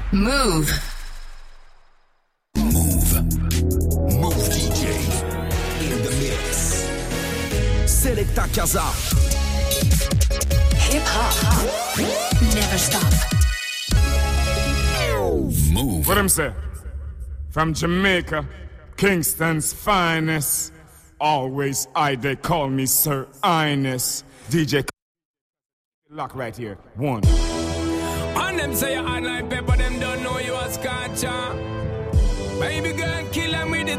Move. Move DJ in the mix. Selecta Casa. Hip hop. Never stop. Move. What them say? From Jamaica, Kingston's finest. Always they call me Sir Ines. DJ lock right here. One. And them say you hot like pepper, them don't know you a scotcha. Baby girl, kill them with the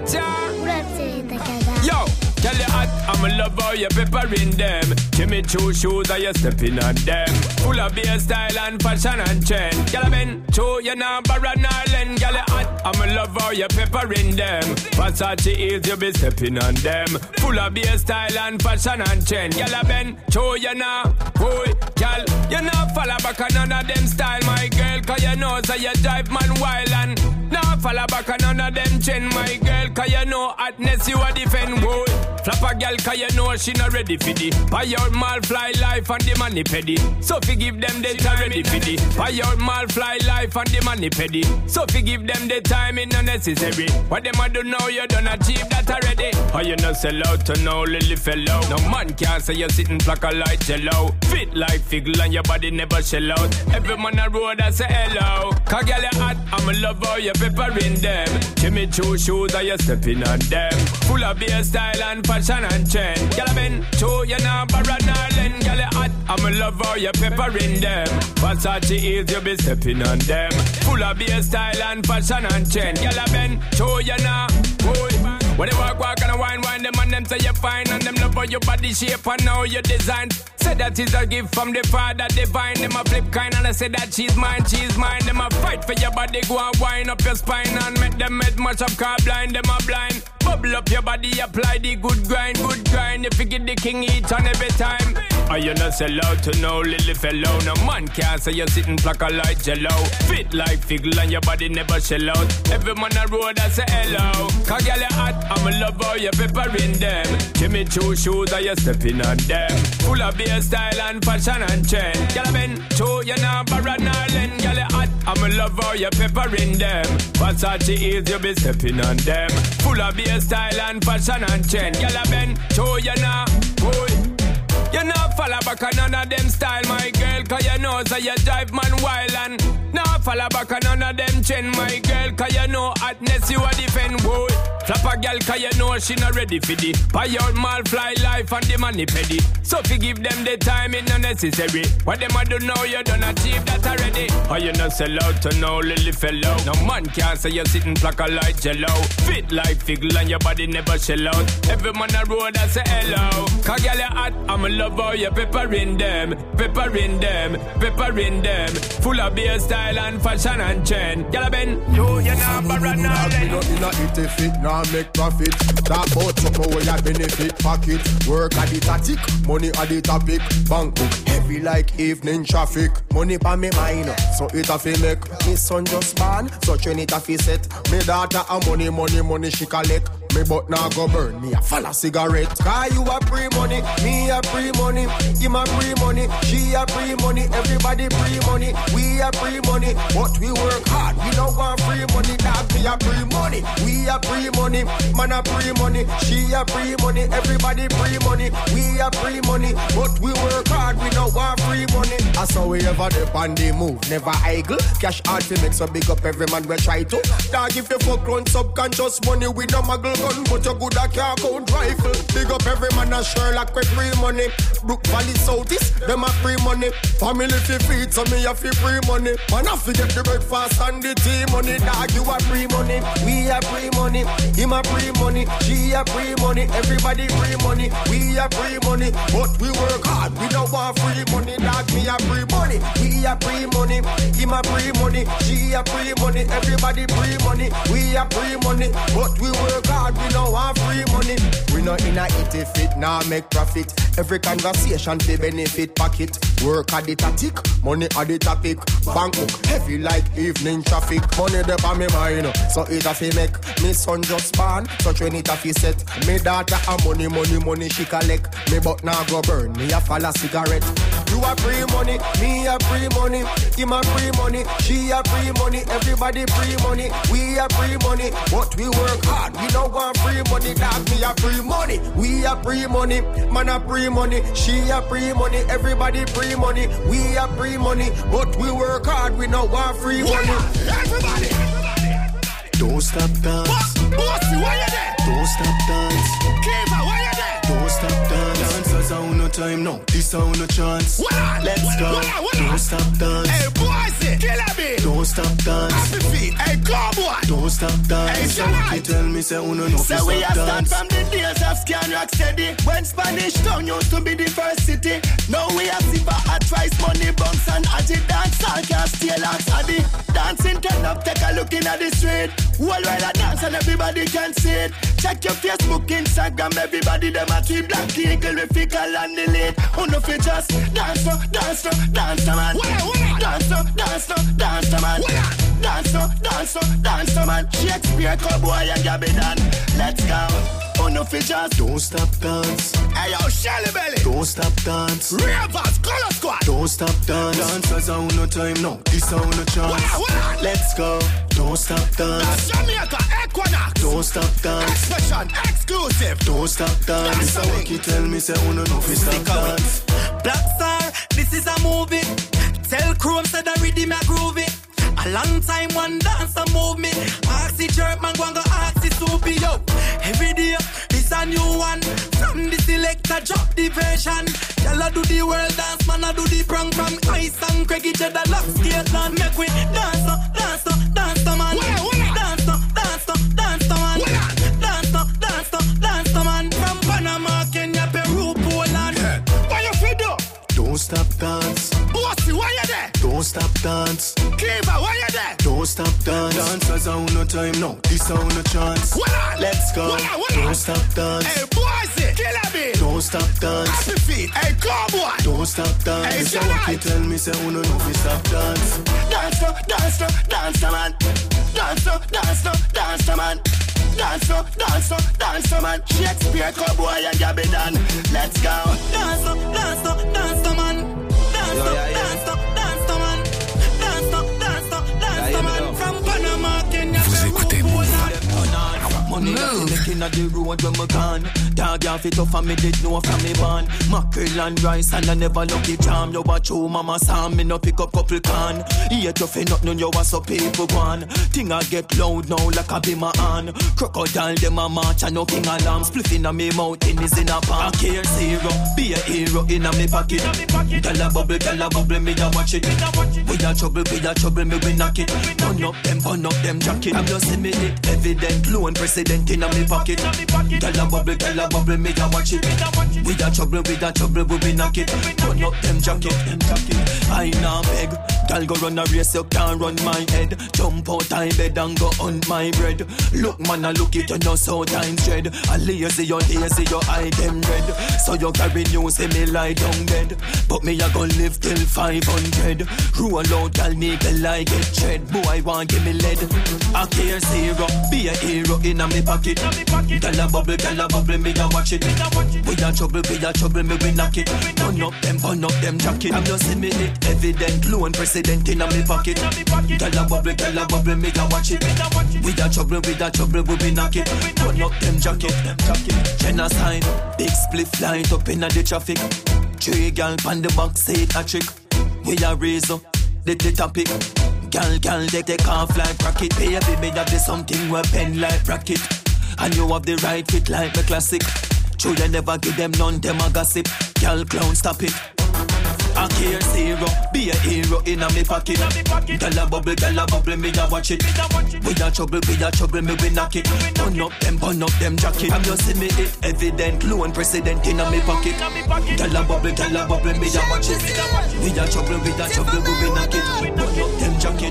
torture. Yo, tell you hot, I'm a lover, you peppering them. Jimmy Choo shoes, are you stepping on them? Full of beer style and fashion and trend. Girl, I been Choo, you know, Baron Island. Girl, you hot, I'm a lover, you peppering them. Versace heels, you be stepping on them. Full of beer style and fashion and trend. Girl, I been Choo, you know, boy, girl, you know, follow back on none of them style, my girl. Cause you know, so you drive man wild and now follow back on none of them trend, my girl. Cause you know, hotness you a defend, boy. Flap a girl, cause you know she not ready for the buy your mal fly life and the money petty. So forgive them the time ready for the buy your mal fly life and the money petty. So forgive them the time it not necessary. What them a do now you done achieve that already. How you not sell out to no lily fellow. No man can't say you sitting plaque a light jello. Fit like figgle and your body never shell out. Every man a road I say hello. Cause girl you hot, I'm a lover, you peppering them. Jimmy Choo shoes are you stepping on them. Full of beer style and fashion and trend. Girl I been Choo, you know, Baron Island. Girl you hot, I'm a lover, you peppering them. Versace heels, you be stepping on them. Full of beer style and fashion and trend. Girl I been Choo, you know, boy. When they walk and wine, them and them say you're fine. And them love for your body shape and how you design. Say that is a gift from the Father divine. Them a flip kind and I say that she's mine. Them a fight for your body, go and wind up your spine. And make them head much up car blind, them a blind. Bubble up your body, apply the good grind. If you get the king each and every time. Are you not sell out to no lily fellow? No man can't say you're sitting plaque a light jello. Fit like figgle and your body never shell out. Every man a road I say hello. Cause girl you hot, I'm a lover, you peppering them. Jimmy Choo shoes, are you stepping on them? Full of beer style and fashion and trend. Girl I been Choo, you know, Baron Island. Girl you hot, I'm a lover, you peppering them. Versace heels, you be stepping on them. Full of beer style and fashion and trend. Girl I been Choo, you know, boy. You know, follow back on none of them style, my girl. Cause you know, so you drive man wild and now follow back on none of them trend, my girl. Cause you know, hotness you a defend, boy. Flap a girl, cause you know she not ready for the buy your mal fly life and the money petty. So forgive them the time it not necessary. What them a do now, you done achieve that already. How you not sell out to no lily fellow. No man can't say you sitting plaque a light jello. Fit like figgle and your body never shell out. Every man a road I say hello. Cause girl you hot, I'm a lover, you peppering them. Full of beer style and fashion and trend. Girl I been Choo, you know, Baron Island. Now make profit. That boat something where you benefit pocket. Work at the tactic, money at the topic. Bank book heavy like evening traffic. Money pa me mind, so it a fi make. Me son just born, so train it a fi set. Me daughter a money she collect. Me but now go burn me a follow cigarette. Cause you a free money, me a free money. Him a free money, she a free money. Everybody free money, we a free money. But we work hard, we don't want free money. Dog me a free money, we a free money. Man a free money, she a free money. Everybody free money, we a free money. But we work hard, we don't want free money. That's how we ever dip on the move, never idle. Cash hard to make so big up every man we try to. Dog if you fuck run subconscious money, we no muggle. But you good at can't count rifle. Big up every man a Sherlock with free money. Brook Valley Southeast, them a free money. Family fi feed, so me a fi free money. Man a fi get the breakfast and the tea money. Dog you a free money, we a free money. Him a free money, she a free money. Everybody free money, we a free money. But we work hard, we don't want free money. Dog me a free money, we a free money. Him a free money, she a free money. Everybody free money, we a free money. But we work hard, we don't want free money. We not in a it if it now make profit. Every conversation fi benefit pocket. Work at the tactic, money at the topic. Bank book heavy like evening traffic. Money dey on me mind, so it a fi make. Me son just born, so train it a fi set. Me daughter a money she collect. Me but now go burn, me a follow cigarette. You a free money, me a free money. Him a free money, she a free money. Everybody free money, we a free money. But we work hard, we don't want free money. Dog, me a free money, we a free money. Man a free money, she a free money. Everybody free money, we a free money. But we work hard, we don't want free money. Everybody. Don't stop dance. Bossy, why you there? Don't stop dance. Cleaver, why you there? Don't stop dance. Dancers on no time now. This on no chance. Let's go. Don't stop dance. Hey, bossy, killer me. Don't stop dance. Happy feet, hey, cowboy. Don't stop dance. Hey, you tell me say uno no so we stop are dance. from the days of Scan Rock Steady. When Spanish Town used to be the first city. Now we are Siva advice, money bumps and Aji dance. All can't steal like Sadie. Dancing turn up, take a look in at the street. Whole while I dance and everybody can see it. Check your Facebook, Instagram, everybody them a tweet. Black eagle, we fickle and delete. Who no fi just dance to, dance to, dance to man. Dance to, dance to, dance to man. Dance to, dance to, dance to man. Shakespeare, cowboy and Gabby Dan. Let's go. Who no fi just don't stop dance. Hey yo, Shelly Belly. Don't stop dance. Ravers, Color Squad. Don't stop dance. Dancers on no time now. This on no chance. Let's go. Don't stop dance. That's Jamaica, Equinox. Don't stop dance. Expression, exclusive. Don't stop dance. This a what you tell me, say uno no fi stop dance. Black Star, this is a movie. Tell Chrome said the rhythm a groovy. A long time one dance and move me. Ask the jerk man, go and go ask the soupy, yo. Every day, it's a new one. From the selector, drop the version. Y'all a do the world dance, man a do the prong from Ice and Craigie Cheddar, lock skate land. Make we dance, dance, dance, man. Dance, dance, dance, man. Dance, dance, dance, man. From Panama, Kenya, Peru, Poland. What you fi do? Don't stop dance. Bossy, why you there? Don't stop dance. Cleaver, why you there? Don't stop dance. Dancers on no time now. This on no chance. Let's go. Don't stop dance. Hey, bossy, killer me. Don't stop dance. Happy feet, hey, cowboy. Don't stop dance. Hey, so what you tell me say uno no fi stop dance. Dance to, dance to, dance to man. Dance to, dance to, dance to man. Dance to, dance to, dance to man. Shakespeare, cowboy and Gabby Dan. Let's go. Dance to, dance to, dance to man. Dance to, dance to, dance to man. Dance to, dance to, dance to man. From Panama, Kenya, Peru, Poland. Money making at the road when me gone. Dog you fit off and me did know from me born. Mackerel and rice and I never lucky charm. You watch you mama Sam, me no pick up couple can. Yet you feel nothing, you was so people gone. Thing I get loud now like I be my hand. Crocodile them a march and no king alarm. Spliffing on me mouth in is in a pan. I care zero, be a hero in a me pocket. Tell a bubble, me a watch it. We a trouble, me we knock it. Burn up them jacket. I'm just see it evident, low and president in a me pocket. Tell a bubble, me a watch it. We a trouble, we we knock it. Burn up them jacket. I now beg, girl go run a race, you can't run my head. Jump out my bed and go on my bread. Look man, I look it, you know so times dread. I lazy, your eye them red. So you carry news, see me lie down dead. But me a gon' live till 500. Roll out, girl, nigga like get tread. Boy, want give me lead. I care zero, be a hero in a me pocket. Tell a bubble, me a watch it. We a trouble, me we knock it. Burn up them jacket. I'm just see me it evident, low and president in a me pocket. Tell a bubble, me a watch it. We a trouble, we we knock it. Burn up them jacket. Genocide, big spliff light up in the traffic. 3 gal pan the back seat a trick. We a raise up the topic. Gal, they take off like rocket. Baby, me have the something we pen like rocket. And you have the right fit like my classic. True, you never give them none, them a gossip. Gal clown, stop it. I care zero, be a hero in a me pocket. Tell a bubble, me a watch it. We a trouble, me we knock it. Burn up them jacket. I'm just see me it evident, low and president in a me pocket. Tell a bubble, me a watch it. We a trouble, we knock it. Burn up them jacket.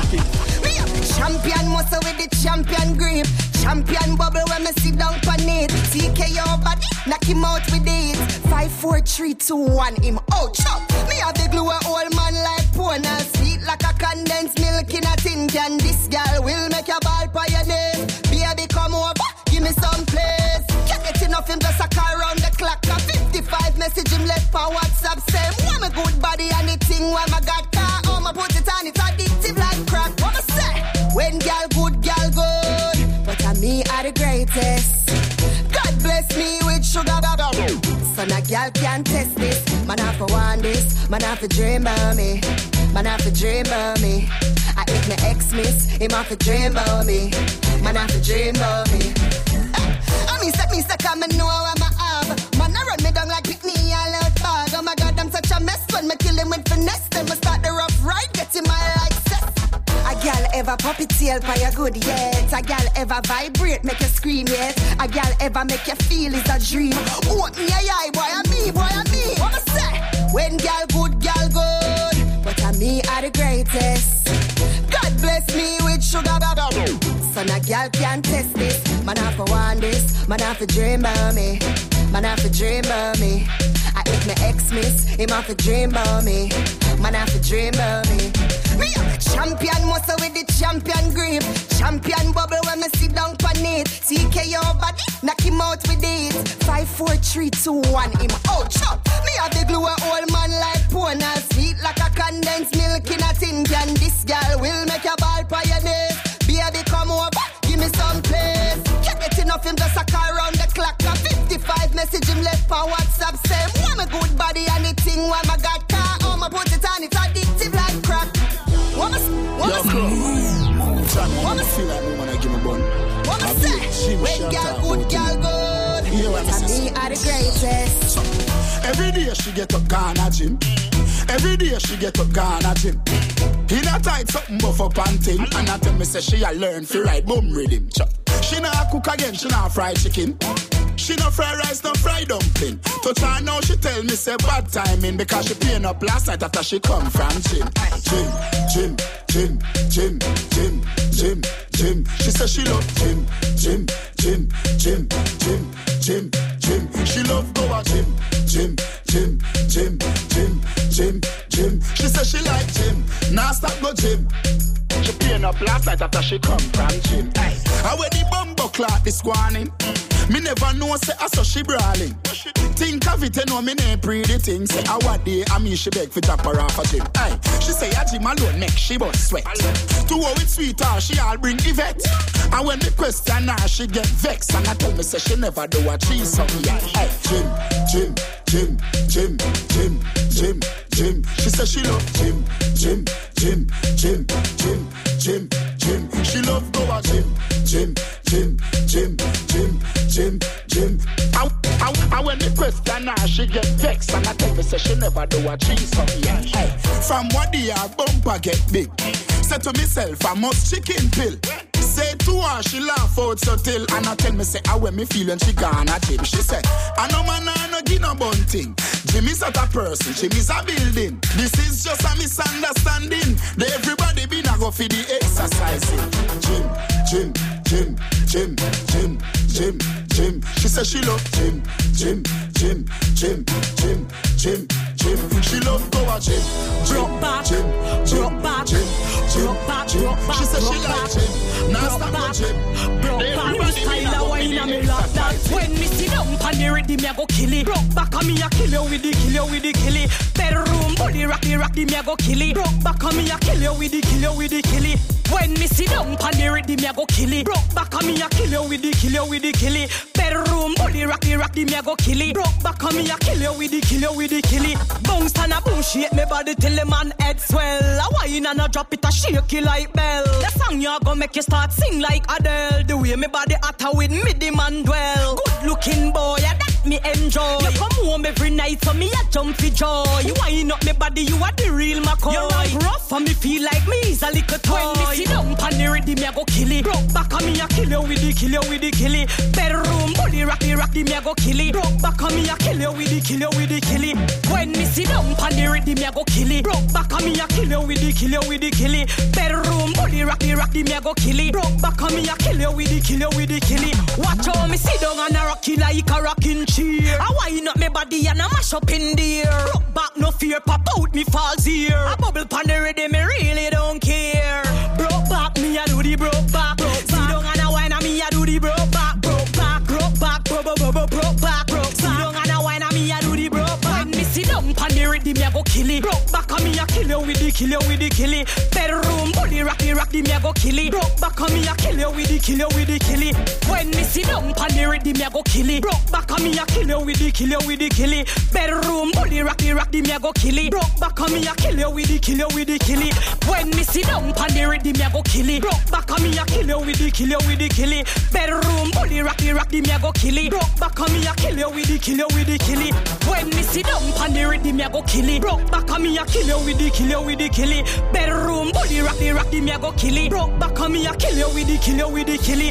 Me a champion muscle with the champion grip. Champion bubble when me sit down on it. TK your body, knock him out with it. 5, 4, 3, 2, 1, him out. Chop. Me have the glue a old man like Pona. Sweet like a condensed milk in a tin can. This girl will make your ball by your name. Baby come over, give me some place. Can't get enough him just a car round the clock. A 55 me message him left for WhatsApp. Say, want my good body and the thing where my got car. Oh, my put it on, it's addictive like crack. What I say? When girl good, but I me are the greatest. God bless me with sugar bubble. So now girl can't test this. Man have to want this. Man have to dream about me. Man have to dream about me. I hit my ex-miss. Him have to dream about me. Man have to dream about me. I me stuck and me know what I have. Man I run me down like pick me all out bag. Oh my God, I'm such a mess. When me kill him with finesse, then me start the rough ride, get him my like cess. A gal ever pop it tail for your good yet. A gal ever vibrate, make you scream yet. A gal ever make you feel it's a dream. Open your eye, boy, I me. What I say? When gal good, but I me are the greatest. God bless me with sugar bubble. So now gal can't test this. Man have to want this. Man have to dream about me. Man have to dream about me. I hit my ex-miss. Him have to dream about me. Man have to dream about me. Me a champion muscle with the champion grip. Champion bubble when me sit down on it. TKO body, knock him out with it. 5, 4, 3, 2, 1, him out chop. Me have the glue a old man like Pona. Sweet like a condensed milk in a tin can. This girl will make your ball pioneer. Baby come over, give me some place. Can't get enough him just a car round the clock. A 55 message him left for WhatsApp. Say, want my good body and the thing where my got car. Oh, my put it on, it's addictive like crack. What I feel like me when I give a bun. What I say? When girl good. But me are the greatest. Every day she get up Ghana gym. Every day she get up Ghana gym. In a tight something buff up and thing. And I tell me say she a learn fi ride boom rhythm. She not cook again, she not fry chicken. She no fry rice, no fry dumpling. Touch her now, she tell me say bad timing because she paying up last night after she come from gym. Gym. She say she love gym. She love go a gym. She say she like gym. Now stop go gym. She paying up last night after she come from gym. I wear the bumbo clock this morning. Me never know say I saw she brawling. Think of it, you know me name pretty thing. Say I what day I mean she beg for drop her off a gym. She say a gym alone make she bust sweat. To how it's sweet her, she all bring the vet. And when me question her, she get vexed. And I tell me say she never do a cheese some yet. Gym. She say she love gym. She love go a gym. And when me question her, she get vexed. And I tell me say she never do a cheese some yet. From what the her bumper get big. Say to myself I must chicken pill. Say to her, she laugh out so till. And I tell me, say, how when me feel when she gone at gym. She say, I know man, I no give no bunting. Gym is not a person, gym is a building. This is just a misunderstanding. Everybody be na go for the exercising. Gym. She say she love gym. She love go a gym. Broke back. She say she like gym. Now stop go gym. Broke back. Style a wine and me love that. When me sit down pan the ready, me a go kill it. Broke back and me a kill you with the kill it. Bedroom body rocky, me a go kill it. Broke back and me a kill you with the kill it. When me sit down pan the ready, me a go kill it. Broke back and me a kill you with the kill it. Bedroom body rocky, me a go kill it. Broke back and me a kill you with the kill it. Bounce and a boom shake me body till the man head swell. A wine and a drop it a shake it like bell. The song you go make you start sing like Adele. The way me body hotter with me the man dwell. Good looking boy, yeah, that me enjoy. You come home every night so me a jump for joy. You wind up me body, you are the real McCoy. You rough and me feel like me is a little toy. When me sit down pan the ready, me a go kill it. Broke back and me a kill you with the kill it. Bedroom body rocky, me a go kill it. Broke back and me a kill you with the kill it. When me sit down pan the ready, me a go kill it. Broke back and me a kill you with the kill it. Bedroom body rocky, me a go kill it. Broke back and me a kill you with the kill it. Watch how me sit down and a rocky like a rocking chair. I wind up me body and I mash up in the air. Broke back no fear, pop out me falls here. I bubble pan the ready, me really don't care. Broke back, me a do the broke back. Sit down and a wine and me a do the broke back. Broke back, broke back. Sit down and a wine and me a do the broke back. killy. Broke back on me a kill you with the killy. Bedroom bully rock the me a go killy. Broke back on me a kill you with the killy. When me sit down pon the ready me a go killy. Broke back on me a kill you with the killy. Bedroom bully rock the me a go killy. Broke back on me a kill you with the killy. When me sit down pon the ready me a go killy. Broke back on me a kill you with the killy. Bedroom bully rock the me a go killy. Broke back on me a kill you with the killy. When me sit down pon the ready me a go killy. Broke back on me a kill you with the killy. Bedroom bully rock the me a go killy. Broke back on me a kill you with the killy.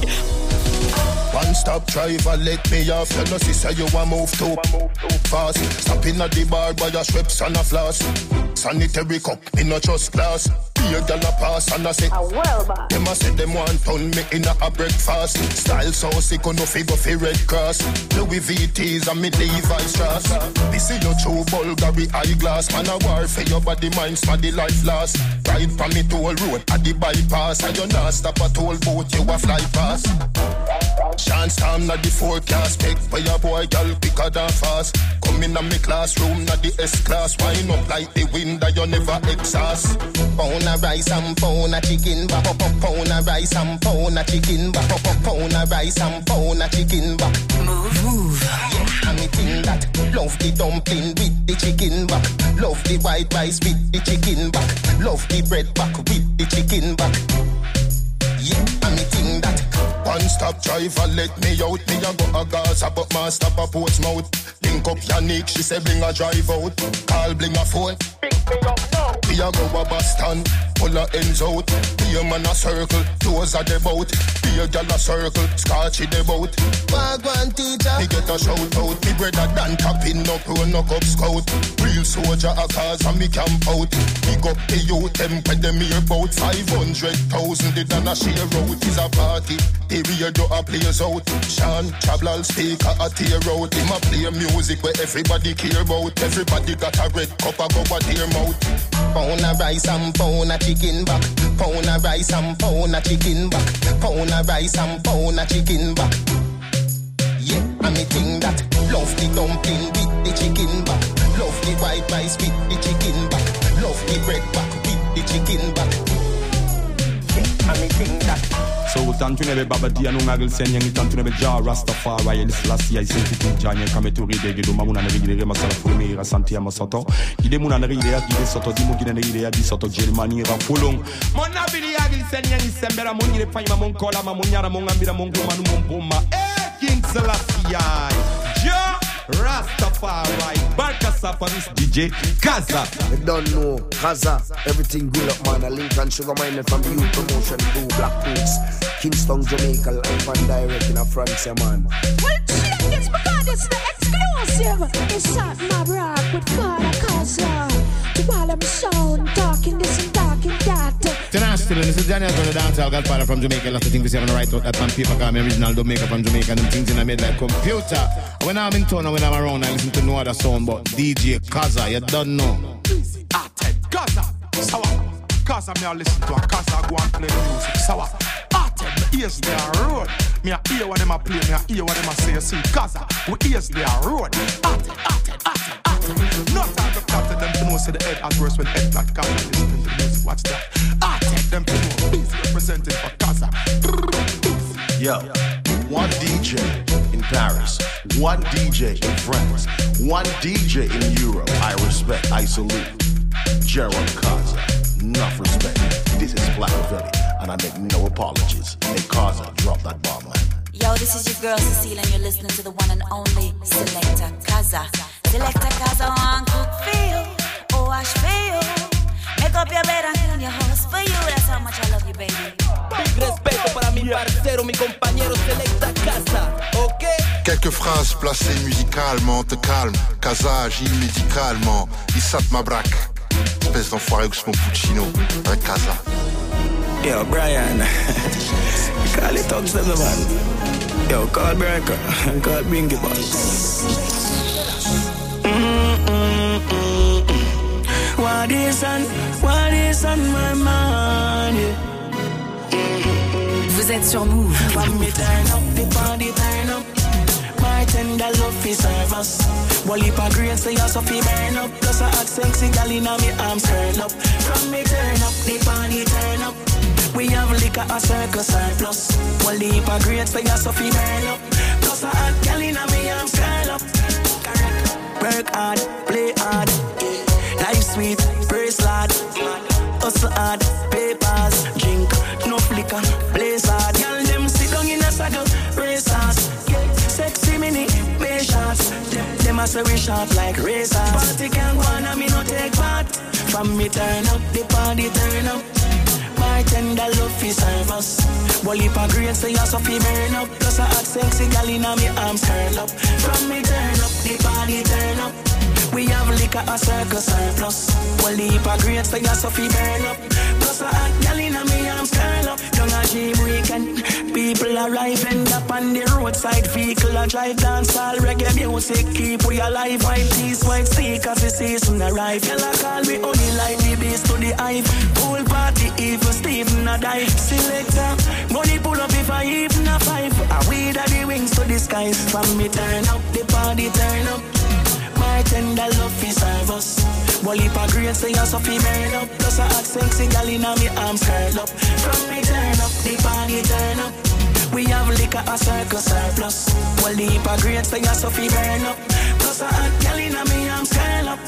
One stop driver, let me off. You know, sister, you want move too fast. Stopping at the bar by your strips and a flask. Sanitary cup, me not just glass. Be a gal a pass and I say, them a say them want turn me in a breakfast. Style so sick, no figure for Red Cross. Louis VTs and me Levi's dress. This is your true Bulgari eyeglass. Man a war for your body, mind, for the life last. Ride from me toll road at the bypass. And you not stop a toll boat, you a fly past. Chance time na the forecast. Pick for your boy, girl, quicker than fast. Come in a me classroom, na the S-class. Wind up like the wind that you never exhaust. Pound a rice and pound a chicken back. Pound a rice and pound a chicken back. Pound a rice and pound a chicken back. Move. Yeah, and me think that. Love the dumpling with the chicken back. Love the white rice with the chicken back. Love the bread back with the chicken back. Yeah, and me think that. One stop driver, let me out. Me a go a Gaza, but man stop a Portsmouth. Link up Yannick, she say bring a drive out. Call bring a phone. Pick me up now. We a go a Boston, pull a ends out. Be a man a circle, toes are the boat. Be a gal a circle, scotch in the boat. Wagwan teacher. Me get a shout out. Me brother Dan tapping up, run up scout. Real soldier a cause and me camp out. Big up the youth, them pay them here about 500,000. They done a share out, is a party. The radio a plays out. Sean Chablal speaker a tear out. Him a play music where everybody care about. Everybody got a red cup a go a tear mouth. Pound a rice and pound a chicken back. Pound a rice and pound a chicken back. Pound a rice and pound a chicken back. Yeah, and me think that. Love the dumpling with the chicken back. Love the white rice with the chicken back. Love the bread back with the chicken back. Yeah, and me think that. So tanto nebe babadi anu ngagel sen yang tanto nebe ja Rastafari el slasi ai senti janye kame to ride ge do mamuna ne ride masala fulmi ra santi amasoto ide muna ne ride ide soto di mo gine ne ride di soto Germany ra fulong mon nabili agel sen yang sembera mon ire fanya mon kola ma mon nyara mon ngambira mon goma no mon bomba King Selassie ja Rastafari Barka Safaris DJ Kaza. You don't know Kaza. Everything good up man. A Lincoln Sugar Miner from the Youth Promotion Blue Black Boots Kingston Jamaica live and direct in a France man. Well check this because it's the exclusive. It's shot my rock with Father Kaza. While I'm sound talking this and talking that. Tenacity, this is Daniel from the dancehall Godfather from Jamaica. Lots of things we say on the right out that man paper call me original Jamaica from Jamaica. Them things in I made like computer. When I'm in town and when I'm around I listen to no other song but DJ Kaza, you don't know. Kaza, Sawa. Kaza me a listen to a Kaza go and play music. Sawa. My ears they are road. Me a hear what them a play, me a hear what them a say. See Kaza, we ears they are road. No time to cut them to know say the head at worse when head like Kaza listening to the music. Watch that. I take them to know. Please representing for Kaza. Yo, one DJ in Paris, one DJ in France, one DJ in Europe. I respect, I salute. Gerald Kaza, enough respect. This is Blackavelli, and I make no apologies. Hey Kaza, drop that bomb, man. Yo, this is your girl Cecile, and you're listening to the one and only Selector Kaza. Selector Kaza on cook for you, oh wash for you. Make up your bed and clean your house for you. That's how much I love you, baby. Big respeto para mi parcero, mi compañero Selecta Kaza, ok? Quelques phrases placées musicalement, te calme. Kaza agit médicalement. Issat Mabrak, espèce d'enfoiré Oxmo Puccino avec Kaza. Yo, Brian, call it Tugs them, man. Yo, call Breaker, call Bingy Boss. What is on my mind? Vous êtes sur Move. When me turn up, the body turn up. My My tender love is serve us. Wally pa green say you so fi burn up. Plus a hot sexy gal inna me arms curl up. From me turn up, the party turn up. We have liquor a circle surplus. Wally pa green say you so fi burn up. Plus a hot gal inna me arms curl up. Work hard, play hard. Life sweet, praise Lord. Hustle hard, papers, drink, no flicker, blaze hard. Girl them sit down in a saddle, race us. Sexy mini, make shots. Them a say we sharp like racers. Party can go on and me no take part. From me turn up, the party turn up. My tender love is serve us. Wally pa green say you so fi burn up. Plus a hot sexy gal inna me arms curl up. From me turn up, the party turn up. We have liquor a circle surplus. Wally pa green say you so fi burn up. Plus a hot gal inna me arms curl up. Down a gym weekend, people arrive end up on the roadside. Vehicle a drive dance all reggae music. Keep we alive, white tees, white stickers. The season arrive. Yella call me honey like the beast to the hive. Pool party even Stephen a die. Selector, money pull up if I even a five. I weed at the wings to the skies. From me turn up, the party turn up. My tender love is serve us. Wally pa green say you so fi burn up. Plus a hot sexy gal inna me arms curl up. From me turn up, the party turn up. We have liquor a circle surplus. Wally pa green say you so fi burn up. Plus a hot gal inna me arms curl up.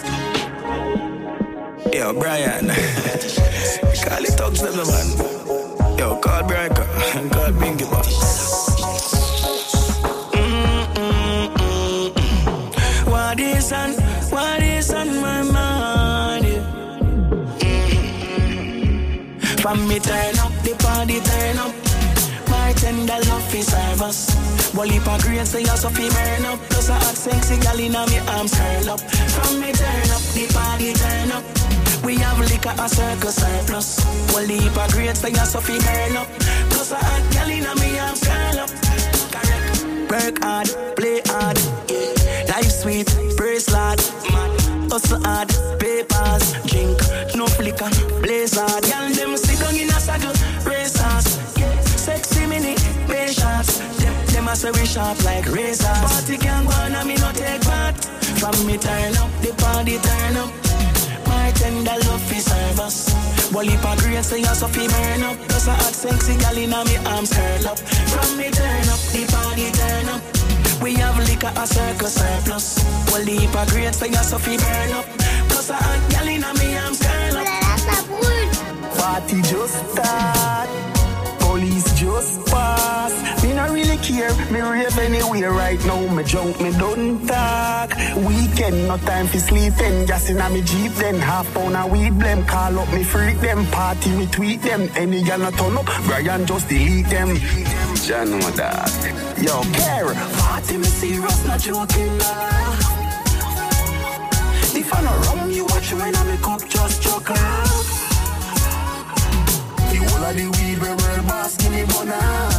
Yo, Brian. Call it Tugs them, man. Yo, call Breaker and call Bingy Box. What is on my mind? From me turn up, the party turn up. My tender love is serve us. Wally pa green say you so fi burn up. Plus a hot sexy gal inna me arms curl up. From me turn up, the party turn up. We have liquor a circle surplus. Wally pa green say you so fi burn up. Plus a hot gal inna me arms curl up. Work hard, play hard. Life sweet, praise Lord. Hustle hard, papers, drink, no flicker, blaze hard. Y'all them sit down in a saddle, racers. Sexy mini, patience. Them a say we sharp like razors. Party can go on and me no take part. From me turn up, the party turn up. My tender love is serve us. Wally pa green say you so fi burn up. Plus a hot sexy gal inna me arms curl up. From me turn up, the party turn up. We have liquor a circle surplus. Wally pa green say you so fi burn up. Plus a hot gal inna me arms curl up. Party just start. Police just pass. Me not really care. Me rave anywhere right now. Me drunk, me don't talk. Weekend, no time for sleeping. Just inna me Jeep then. Half pound a weed blem. Call up me freak them. Party me tweet them. Any gal not turn up, Brian just delete them. Jah know that. Yo, care. Party me serious, not joking. If I no rum, you watch me when I make up just choke out. The whole of the weed we world boss give me bona.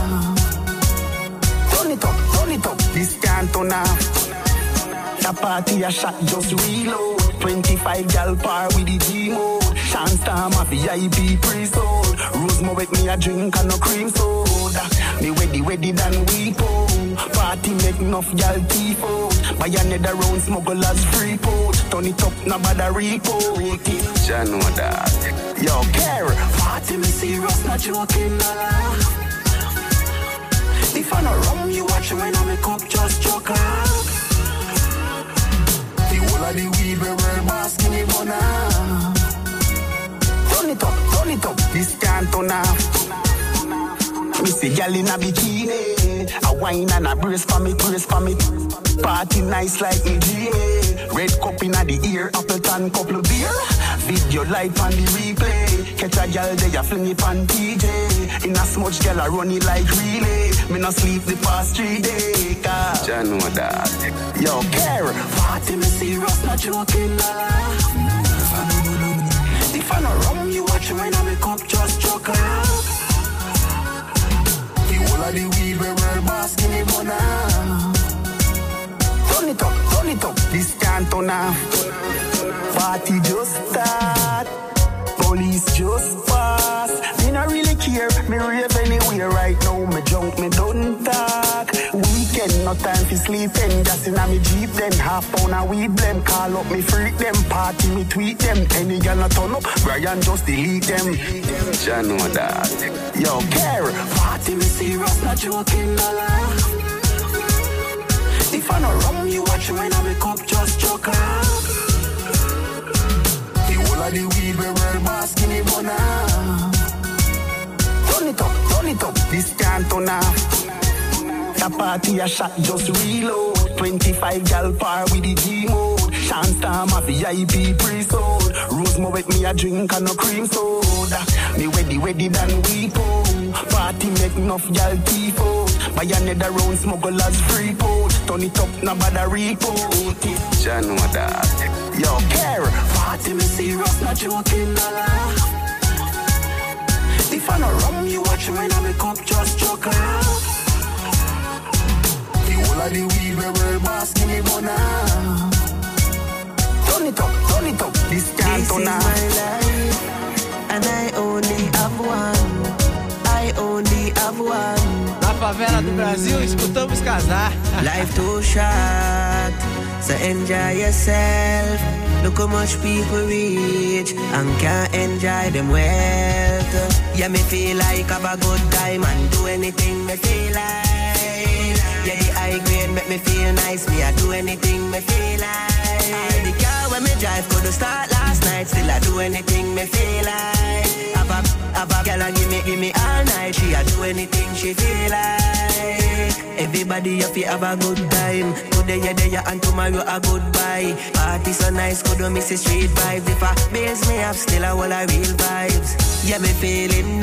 Turn it up, this can't turn off. The party a shot just reload. 25 gal par with the G-mode. Shanstar my VIP pre-sold. Rosemo with me a drink and no cream soda. Me ready than we po. Party make enough gal tifo. Buy another round smugglers free pot. Turn it up, no bother report. Jah know that. Yo, care. Party me serious, not joking. If I no rum, you watch when I make up just choke out. The whole of the weed we world boss give me bona. Turn it up, this can't turn off. Me see gal in a bikini, a wine and a brace for me. Party nice like me dreamy. Red cup in the ear, Appleton couple beer. Video live on the replay. Catch a gal there, fling it on TJ. In a smudge gal a run it like relay. Me no sleep the past 3 days. Jah know that. Yo, care. Party me serious, not joking. If I no rum, you watch when I make up just choke out. The whole of the weed we world boss give me bona. Turn it up, this can't turn off. Party just start. Police just pass. Me not really care. Me rave anywhere right now. Me drunk, me don't talk. Weekend. weekend, no time for sleeping. Just in a me Jeep then, half pound a weed blem. Call up me freak them, party me tweet them. Any girl not turn up, Brian just delete them. Ya know that. Yo, care. Party me serious, not joking, no laugh. If I no rum, you watch when I wake up, just choke off. The whole of the weed we world boss, give me bona. Turn it up, this can't turn off. The party a shot, just reload. 25 gal par with the G mode. Shanstorm a VIP pre-sold. Rosemont with me a drink and no cream soda. Me ready than we po. Party make enough gal tifo. Buy another round smugglers free po. Turn it up, no bother repo. Ya know that. Yo, care. Party me serious, not joking, no laugh. If I no rum, you watch when I wake up, just choke off. The whole of the weed we world boss, give me bona. Turn it up, this can't turn off. This is my life, and I only have one. I only have one. Na favela do Brasil, escutamos Casar. Life too short, so enjoy yourself. Look how much people reach and can't enjoy them wealth. Yeah, me feel like have a good time and do anything me feel like. Yeah, the high grade make me feel nice. Me I do anything me feel like. The car when me drive could start last night. Still I do anything me feel like. Have a girl and give me all night. She I do anything she feel like. Everybody have to have a good time. Today you're there and tomorrow a goodbye. Party so nice, could don't miss the street vibes. If I base me up, still I want a real vibes. Yeah, me feeling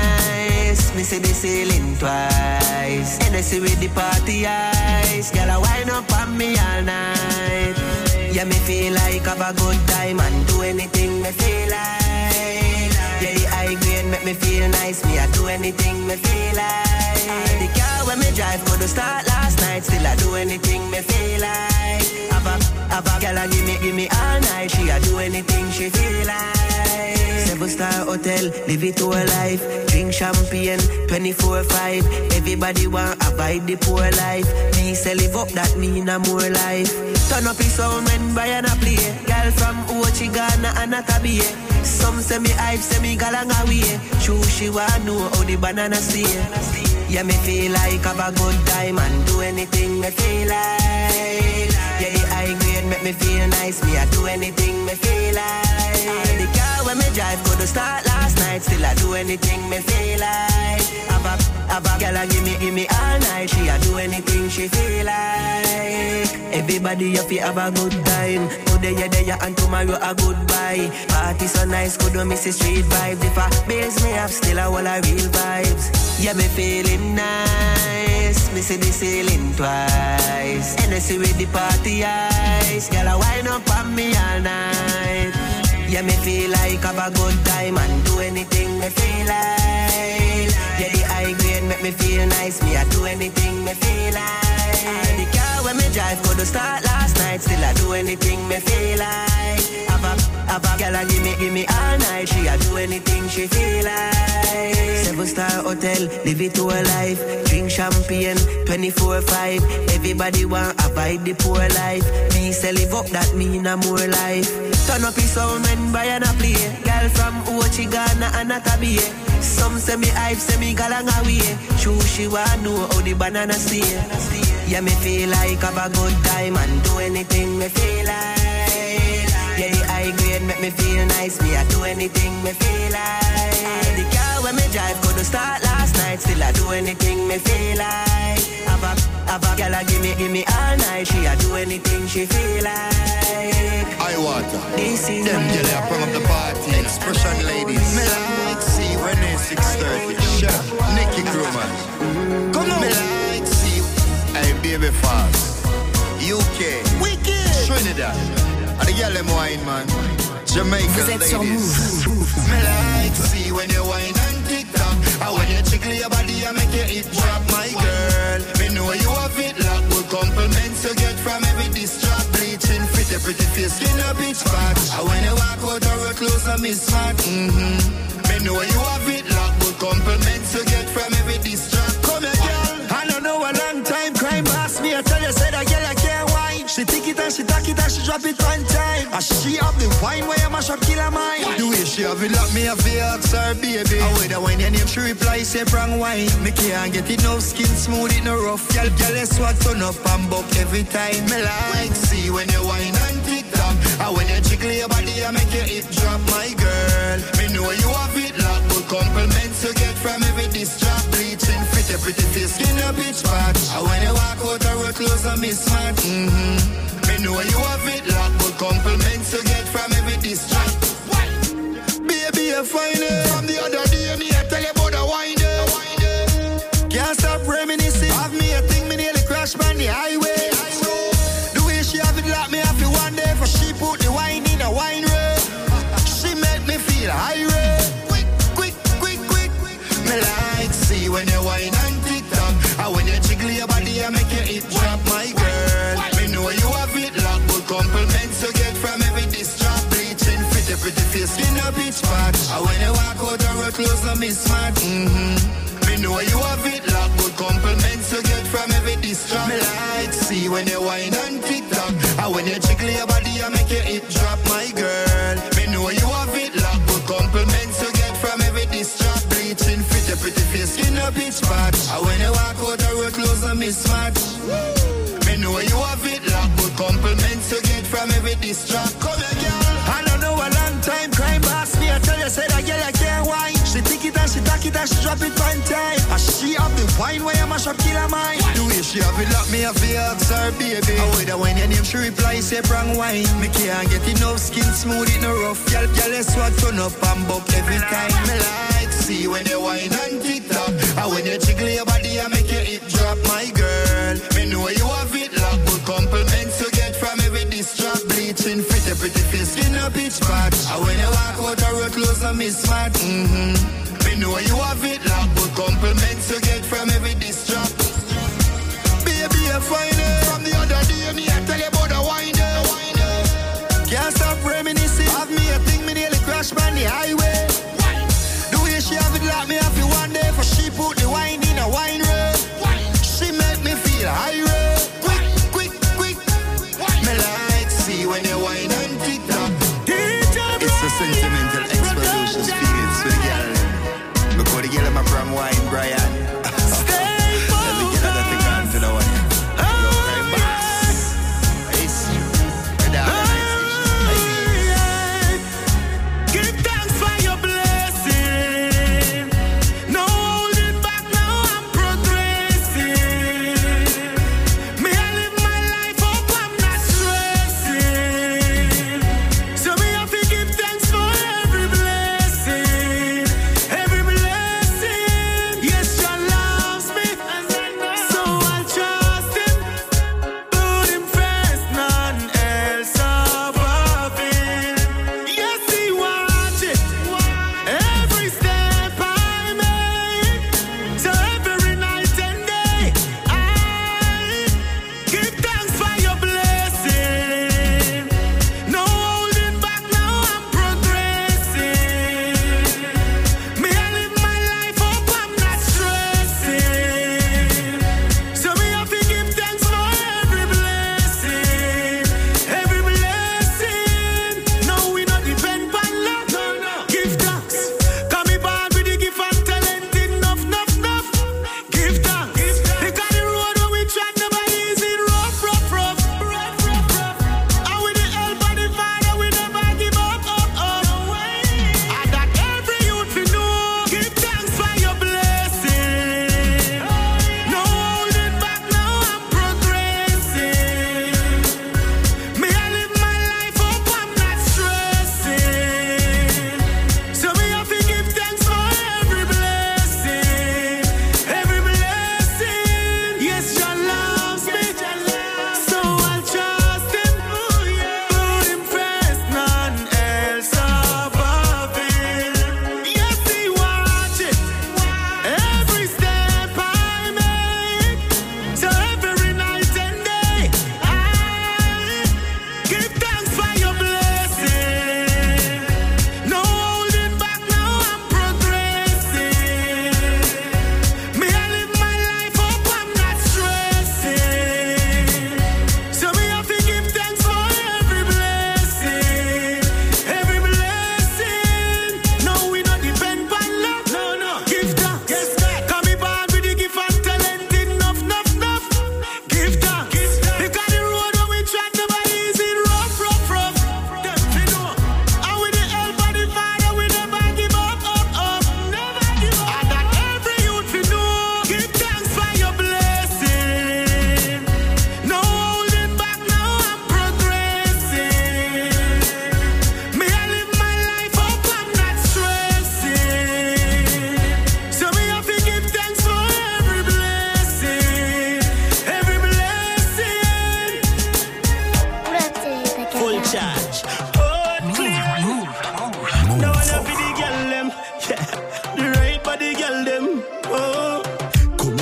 nice. Me see the ceiling twice. And I see with the party eyes. Girl, I wind up on me all night. Yeah, me feel like have a good time and do anything me feel like. Yeah, the high grade make me feel nice. Me I do anything me feel like. The car when me drive could start last night. Still I do anything me feel like. Have a girl and give me all night. She I do anything she feel like. 7-star hotel, live it whole life. Drink champagne, 24/5. Everybody want avoid the poor life. Me say live up, that mean a more life. Turn up his sound when Brian a play. Girl from Ochi, Ghana and Atabie. Some say me hype, say me galang away. True, she want know how the banana stay. Yeah, me feel like have a good time and do anything me feel like. Yeah, the high grade make me feel nice. Me I do anything me feel like. The car when me drive could start last night. Still I do anything me feel like. Have a girl give me all night. She I do anything she feel like. Everybody have to have a good time. Today you're there and tomorrow a goodbye. Party so nice, could don't miss the street vibes. If I base me up, still I want a real vibes. Yeah, me feeling nice. Me see the ceiling twice. And I see with the party eyes. Girl, I wind up on me all night. Yeah, me feel like have a good time and do anything me feel like. Yeah, the high grade make me feel nice. Me I do anything me feel like. The car when me drive could start last night. Still I do anything me feel like. Have a girl and give me all night. She I do anything she feel like. 7-star hotel, live it whole life. Drink champagne, 24/5. Everybody want avoid the poor life. Me say live up, that mean a more life. Turn up his sound when Brian a play. Girl from Ochi, Ghana and Atabie. Some say me hype, say me galang away. True, she want know how the banana stay. Yeah, me feel like have a good time and do anything me feel like. Yeah, the high grade make me feel nice. Me I do anything me feel like. The car when me drive could start last night. Still I do anything me feel like. Have a girl give me all night. She I do anything she feel like. I water. This is them girl I bring up the party. Expression ladies. Me like see Renee 630. Chef Nicky Grumman. Come on. Me like see. Hey baby fast. UK. Wicked. Trinidad. And the girl them wine man. Jamaican ladies. Me like see when you wine and tick tock. And when you jiggle your body and make your hip drop. My girl, me know you have it locked. Good compliments you get from every distract. Bleaching fit your pretty face, skin a pitch back. And when you walk out the road close a mismatch. Me know you have it locked. Good compliments you get from every distract. Come here girl, I don't know a long time crime boss. and she tack it and she drop it one time. And she have the wine where you mash up kill her mind. The way she have it lock me a feel ask her baby. I wait when your name she reply say brang wine. Me can't get it no skin smooth it no rough. Girl let's what turn up and buck every time. Me like see when you wine and tick tock. And when you jiggle your body I make your hip drop my girl. Me know you have it locked but compliments you get from every distrap. Bleaching fit your pretty face skin a bitch patch. And when you walk out her road clothes a mismatch. Me know you have it locked but compliments you get from every distrap. Baby you find it. From the other day me I tell you about the wine. Can't stop reminiscing. Have me a thing me nearly crash on the highway. The way she have it locked me have to one day. For she put the wine in a wine room. She make me feel irate. Quick. Me like see when you wine and tick tock. And when you jiggle your body I make your hip drop my girl. Me know you have it locked but compliments you get from every distrap. Bleaching fit your pretty face skin a bitch patch. And when you walk out the road clothes no mismatch. Me know you have it locked but compliments you get from every distrap. Me like see when you wine and tick tock. And when you jiggle your body I make your hip drop my girl. Me know you have it locked but compliments you get from every distrap. Bleaching fit your pretty face skin a bitch patch. And when you walk out the road clothes no mismatch. Me know you have it locked but compliments you get from every distrap. Come here girl. I don't know a long time crime boss me I tell you say that girl I can't wine. She tick it and she tack it and she drop it one time. And she have the wine where you mash up kill her mind. The way she have it lock me a feel ask her baby. I wait when your name she reply say brang wine. Me can't get enough skin smooth it no rough. Girl let's what turn up and buck every time. Me like see when you wine and tick tock. And when you jiggle your body I make your hip drop my girl. Me know you have it locked but compliments you get from every distrap. Bleaching fit your pretty face skin a bitch patch. And when you walk out the road clothes no mismatch. Me know you have it locked but compliments you get from every distrap. Baby you find it. From the other day me I tell you about the wine. Can't stop reminiscing. Have me a thing me nearly crash on the highway. The way she have it locked me have to one day. For she put the wine in a wine room. She make me feel irate. Quick. Me like see when you wine and tick tock. It's a sentimental explosion feelings for the girl. Because the girl in my prom wine, Brian. Let me get another thing on to the one. Yo, crime boss. It's give thanks for your blessing.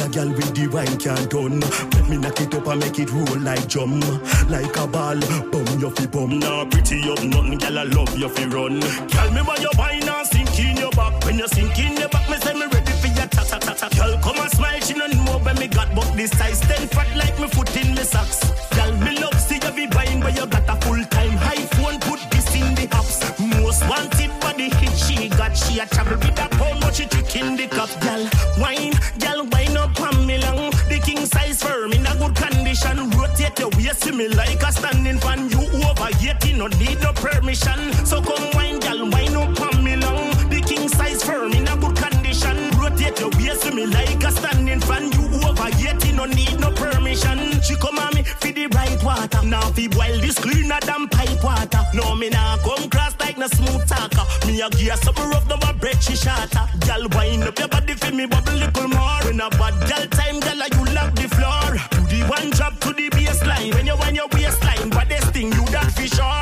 girl with the wine can't done. Let me knock it up and make it roll like jump. Like a ball, bum you fi bum. Now pretty up nothing, girl I love you fi run. Girl me why you wine and sink in your back. When you sink in your back, me say me ready for your ta-ta-ta-ta. Girl come and smile, she don't know when me got but this size 10 fat like me foot in me socks. Girl me love see you be buying but you got a full-time iPhone. Put this in the apps. Most wanted body hit she got. She a travel with a pound but she trick in the cup. Girl wine up on me long. The king size firm in a good condition. Rotate your waist to me like a standing fan. You overheating, no need no permission. So come wine, girl, wine up on me long. The king size firm in a good condition. Rotate your waist to me like a standing fan. You overheating, no need no permission. She come on me for the right water. Now fi boil this cleaner than pipe water. No me nah come cross like no smooth talker. Me a gear some rough, no a break she shatter. Girl, wine up your body for me bubble little more. In a bad girl time, girl, you lock the floor. Do the one drop to the baseline. When you wind your waistline, but this thing you that for sure.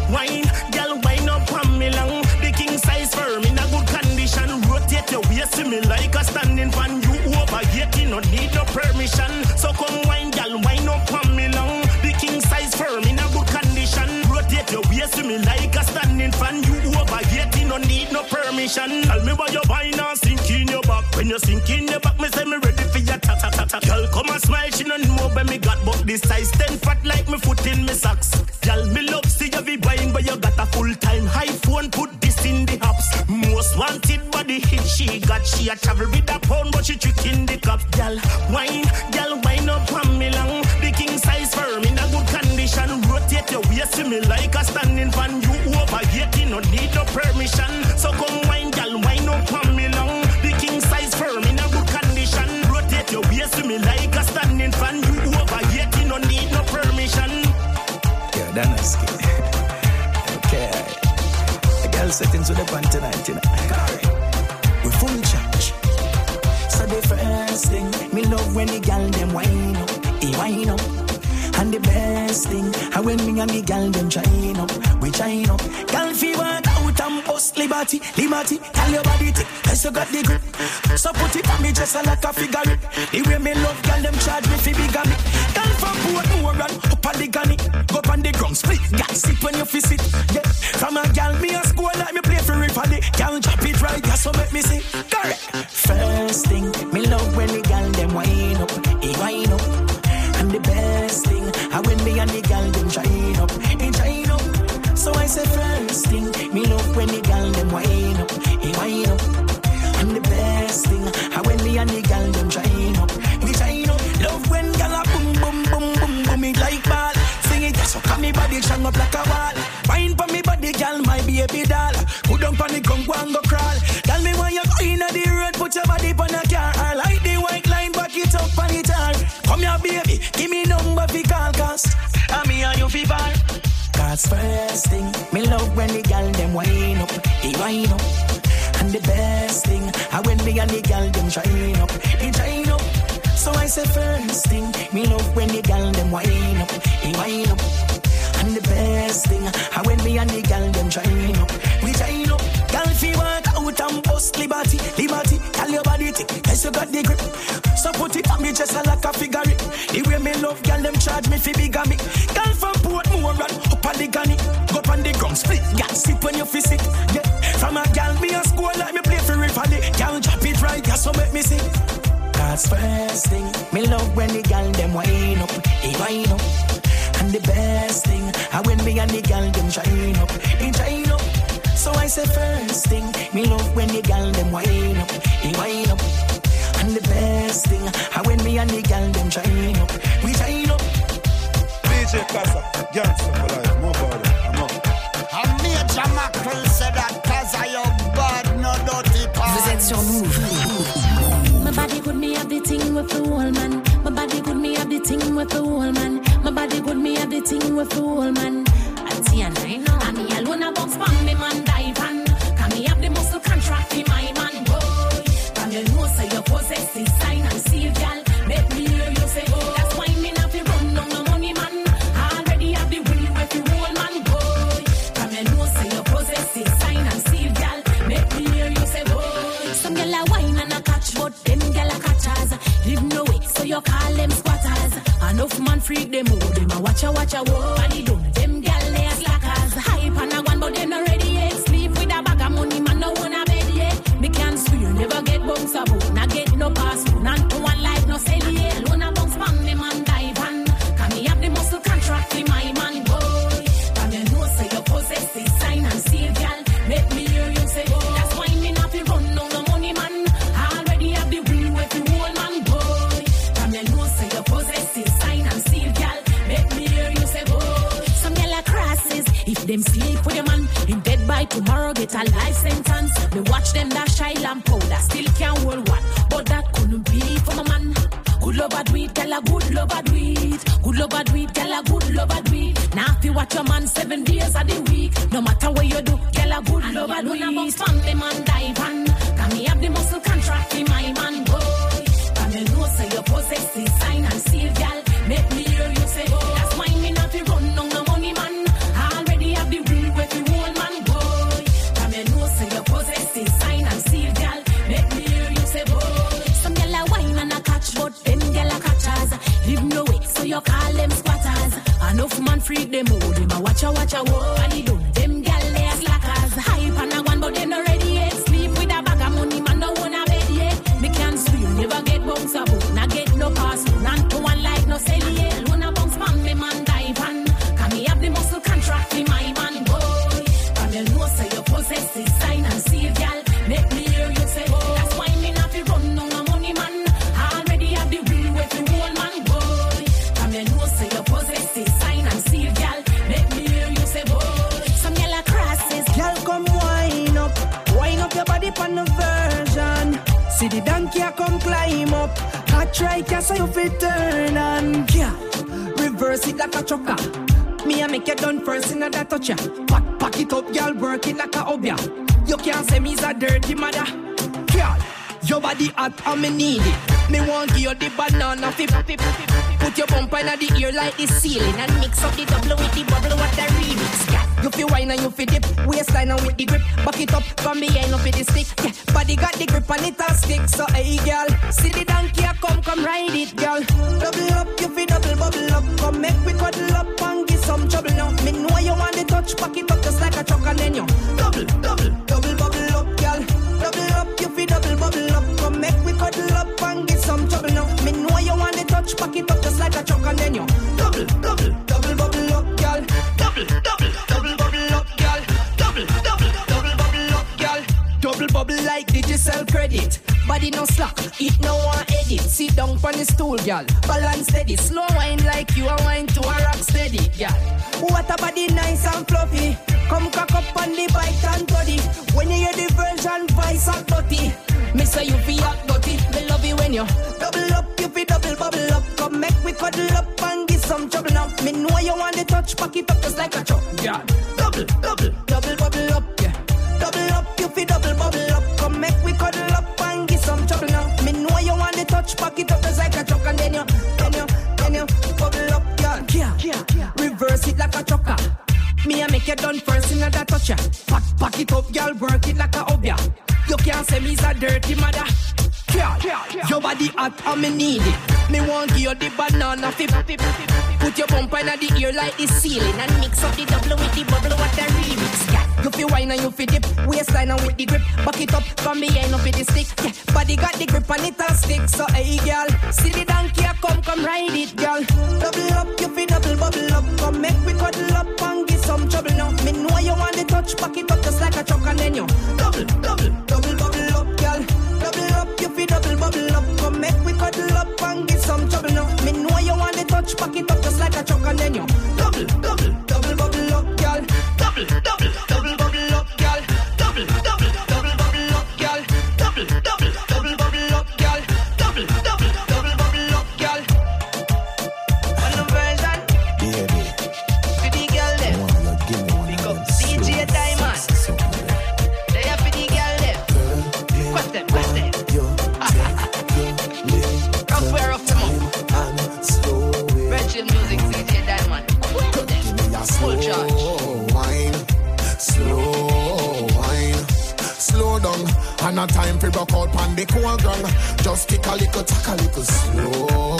Girl, wine up on me long. The king size firm in a good condition. Rotate your waist to me like a standing fan. You overheating, no need no permission. So come wine, girl, wine up on me long. The king size firm in a good condition. Rotate your waist to me like a standing fan. You overheating, no need no permission. Tell me why you wine and sink in your back. When you sink in your back, me say me ready for your ta-ta-ta-ta. Girl, come and smile, she don't know when me got but this size 10 fat like me foot in me socks. Girl, me love see you be buying but you got a full-time iPhone. Put this in the apps. Most wanted body hit she got. She a travel with a pound but she trick in the cup. Girl, wine up on me long. The king size firm in a good condition. Rotate your waist to me like a standing fan. You overheating, no need no permission. So come wine, girl, wine up on me long. The king size firm in a good condition. Rotate your waist to me like a standing fan. You overheating, no need no permission. Yeah, that's good. Okay. The girl settings with the pan tonight, you know. We full charge. So the first thing, me love when the girl them wine up, he wine up. And the best thing, how when me and the girl them shine up, we shine up. Girl feel want out and bust liberty. Tell your body tick, cause you got the grip. So put it on me just like a figure it. The way me love girl them charge me fi bigamy. Girl from port more run up on the gunny. Go on the ground split, girl sit when you fist it. Yeah, from a girl me a score like me play for Rifle. Girl drop it right, yeah, so make me see. Correct. First thing, me love when the girl them wine up, he wine up. And the best thing, I when me and the girl them shine up, he shine up. So I say first thing, me love when the girl them wine up, he wine up. And the best thing, I when me and the girl them shine up, we shine up. Love when girl a boom boom boom boom boom it like ball. Sing it just so come me body strong up like a wall. Wine for me body, girl my baby doll. Put down pon the ground, go and go crawl. Tell me why you go inna the road, put your body pon a car. I like the white line, back it up on it hard. Come here baby, give me number fi call cause and me and you fi bar. Cause first thing, me love when the girl them wine up, he wine up. And the best thing, I when me and the girl them shine up, he shine up. So I say first thing, me love when the girl them wine up, he wine up. And the best thing, I when me and the girl them shine up, we shine up. Girl fi want out and bust liberty. Tell your body tick, cause you got the grip. So put it on me just like a figure it. The way me love girl them charge me fi bigamy. Girl from port more run up on the gunny. Go on the ground split, girl sit when you fist it. Yeah, from a girl me a score like me play for Rifle. Girl drop it right, yeah, so make me see. Cause first thing, me love when the girl them wine up, he wine up. And the best thing, I when me and the girl them shine up, he shine up. So I say first thing, me love when the girl them wine up, he wine up. And the best thing, I when me and the girl them shine up, we shine up. DJ Casa, gangsta for life, more body, I'm up. A major mackerel said that Casa your bad, no dirty part. Vous êtes sur Move. My body could me have the thing with the whole man. My body could me have the thing with the whole man. My body could me have the thing with the whole man. And I know. And me alone a box pan me man dive and can me have the muscle contract in my man boy. Can you know say you possess this sign and see girl. Make me hear you say oh. That's why me not fi run down no money man. Already have the will with the whole man boy. Can you know say you possess this sign and see girl. Make me hear you say boy. Some girl a wine and a catch but them girl a catch her. squatters. Live no way, so you call them squatters. Enough man freak them out, them a watch a war. Body done, them gal they a slackers. Hype and a one, but they not ready yet. Sleep with a bag of money, man no wanna bed yet. Me can't swear, never get bounce about, not get no passport, none to one life, no sell yet. Alone a bounce man, me man dive and can me have the muscle contract in my man boy. Can you know say you possess the sign and seal, gal? Make me hear you say, that's why me not fi run down no money man. Already have the will with the whole man boy. Can you know say you possess the sign and seal, gal? Make me hear you say, boy. Some gal are crosses. If them sleep with a man in bed by tomorrow, get a life sentence. Me watch them that shy lamp powder, still can't hold one, but that couldn't be for my man. Good love a do it, tell a good love a do it. Good love a do it, tell a good love a do it. Now if you watch your man 7 days of the week, no matter what you do, tell a good love a do it. About family man dive and can me have the muscle contract in my man boy. Can you know say you possess the sign and seal, gal? Make me hear you say, that's why me not fi run down no money man. Already have the will with the whole man boy. Can you know say you possess the sign and seal, gal? Make me hear you say, boy. Some gal a wine and a catch, but them gal a catchers. Live no way, so you call them squatters. Enough man freak them out, them a watch a war. Body done, them gal they a slackers. Hype and a one, but they not ready yet. Sleep with a bag of money, man no wanna bed yet. Me can't swear, never get bounce about, not get no passport, none to one like no sell yet. Alone a bounce man, me man dive and can me have the muscle contract in my man boy. Can you know say you possess the sign and seal, gal? Make me hear you say, that's why me not fi run down no money man. Already have the will with the whole man boy. Can you know say you possess the sign and seal, gal? Make me hear you say, boy. Some gal a crosses. Gal come wind up your body pan the version. See the donkey a come climb up. Catch right, so you fit turn on. Yeah, reverse it like a choker. Me a make you done first in that touch ya. Pack it up, girl, work it like a obia. You can't say me's a dirty mother. Girl, your body hot and me need it. Me want give you the banana fip. Put your bump in the ear like the ceiling and mix up the double with the bubble what the remix. Yeah, you feel wine and you feel dip. Waistline and with the grip. Back it up from behind up with the stick. Yeah, body got the grip and it a stick. So hey girl, see the donkey a come ride it, girl. Double up, you feel double bubble up. Come make we cuddle up and give some trouble now. Me know you want the touch, pack it up just like a truck and then you double bubble up, girl. Double up, you feel double bubble up. Come make we cuddle up and give some trouble now. Me know you want the touch, pack it up just like a truck and then you double bubble up, girl. Double bubble up, girl. Double bubble up, girl. Double bubble like digital credit. Body no slack, it no one edit. Sit down on the stool, girl. Balance steady. Slow wine like you a wine to a rock steady, girl. What a body nice and fluffy. Come cock up on the bike and body. When you hear the version, vice and dirty. Me say you feel hot dirty. Me love you when you double up, you feel double bubble up. Come make we cuddle up and give some trouble now. Me know you want the touch, pack it up just like a truck, yeah. Double bubble up, yeah. Double up, you feel double bubble up. Come make we cuddle up and give some trouble now. Me know you want the touch, pack it up just like a truck and then you bubble up, yeah. Reverse it like a trucker. Me a make you done first in that touch ya. Pack it up, girl, work it like a obia. You can't say me's a dirty mother. Your body hot and me need it. Me want give you the banana fip. Put your bump in the ear like the ceiling and mix up the double with the bubble what the remix. Yeah, you feel wine and you feel dip. Waistline and with the grip. Back it up from behind up with the stick. Yeah, body got the grip and it a stick. So hey girl, see the donkey a come ride it, girl. Double up, you feel double bubble up. Come make we cuddle up and give some trouble now. Me know you want the touch, pack it up just like a truck and then you double bubble up, girl. Double up, you feel double bubble up. Come make we cuddle up and give some trouble now. Me know you want the touch, pack it up just like a truck and then you double bubble up, girl. Double bubble up, girl. Double bubble up, girl. Double bubble up, girl. Double bubble up, girl. On the version, baby. For the girl them, pick up DJ Diamond. They are for the girl them. Quest them. Rough of tomorrow. Virtual music, DJ Diamond. Full charge. Slow wine. Slow down and a time for rock out on the cold ground. Just kick a little, tack a little. Slow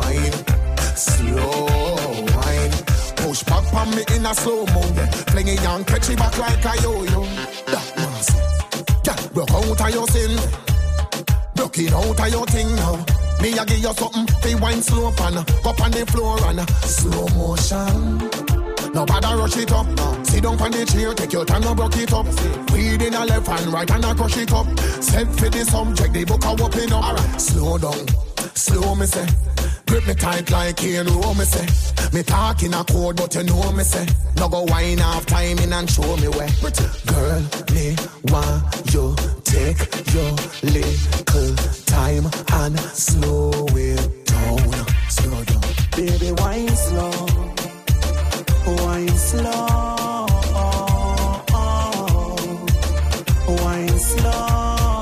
wine. Push back on me in a slow mo. Fling it and catch it back like a yo-yo. That massive. Yeah, broke out of your sin. Broke it out of your thing now. Me a give you something, they wine slow pan. Up on the floor and slow motion. No bother rush it up. Sit down on the chair, take your time, no broke it up. Weed in a left hand, right hand, and crush it up. Set for the subject, the book a open up. Alright, slow down, slow me say. Grip me tight like cane roll me say. Me talk in a code, but you know me say. No go wine off timing and show me where. Girl, me want you take your little time and slow it down. Slow down. Baby, wine slow. Wine slow. Wine slow.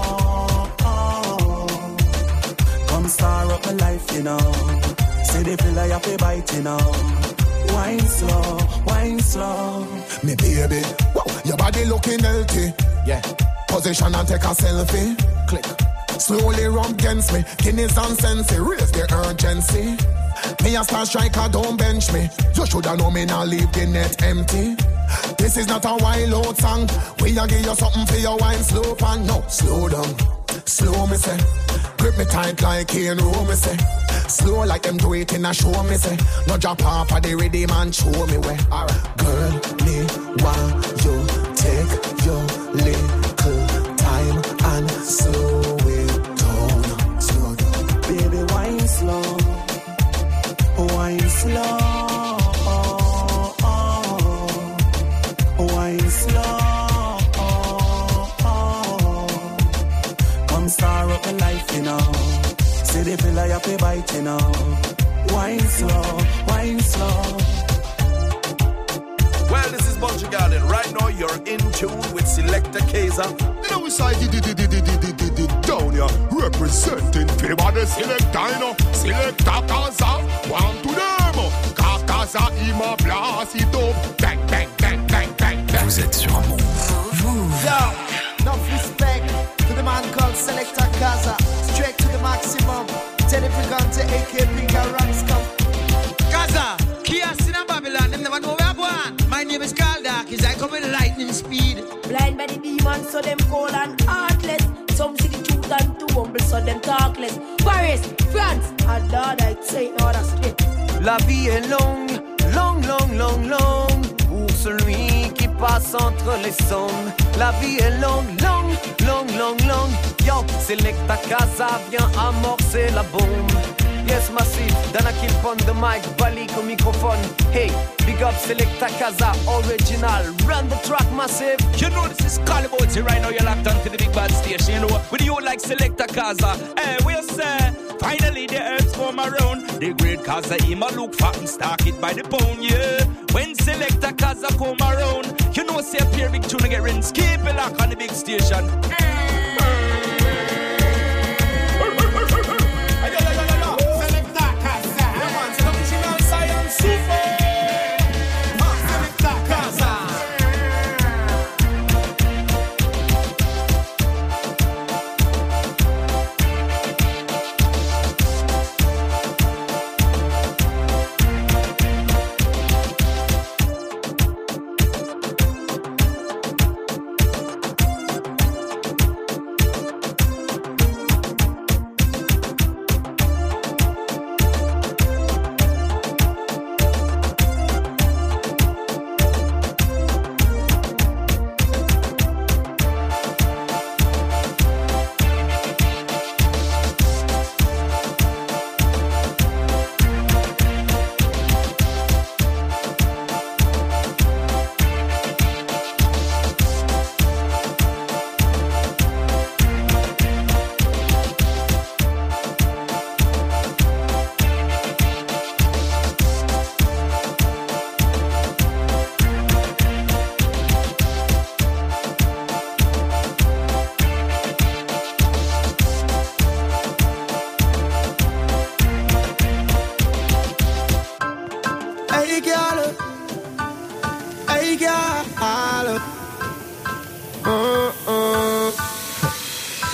Come star up my life, you know. See the feel like a bite, you know. Wine slow. Me baby, whoa, your body looking healthy. Yeah. Position and take a selfie. Click. Slowly rub against me. Guineas and sense, raise the urgency. Me a star striker, don't bench me. You shoulda know me now leave the net empty. This is not a wild out song. We a give you something for your wine slow pan. No, slow down. Slow me say. Grip me tight like cane roll me say. Slow like them do it in a show me say. No drop off of the rhythm and show me where. Alright. Girl, me want you take your little time and slow it down. Slow down. Baby, wine slow. Wine slow. Wine slow. Come star up my life, you know. See the feel like a bite, you know. Wine slow. Well, this is Bunch Garden. Right now, you're in tune with Selecta Kaza. You know, we say down here, representing Filibade Selecta, you know. Selecta Kaza, one to them. Kaza, ima blast it up. Bang, bang, bang, bang, bang, bang. Vous êtes sur un move. Yo, enough respect to the man called Selecta Kaza. Straight to the maximum. Teddy Pigante, a.k.a. Pinga Ramscom. Kaza, Kias in Babylon, them never know where I'm going. My name is Carl Dark, is I come with lightning speed. Blind by the demons, so them cold and heartless. Some see the truth and too humble, so them talkless. Paris, France, and Lord, I'd say no other straight. La vie est longue, longue, longue, longue, longue. Pour celui qui passe entre les zones. La vie est longue, longue, longue, longue, longue. Yo, Selecta Kaza vient amorcer la bombe. Yes, massive, Dana Kill on the mic, Balik au microphone. Hey, big up Selecta Kaza, original. Run the track, massive. You know this is Caliboti right now. You're locked onto the big bad station. You know, with you like Selecta Kaza. Hey, we'll say, finally the herbs come around. The great Kaza, him a look fat and stock it by the pound, yeah. When Selecta Kaza come around, you know, say a pair big tune to get rinse. Keep it lock on the big station.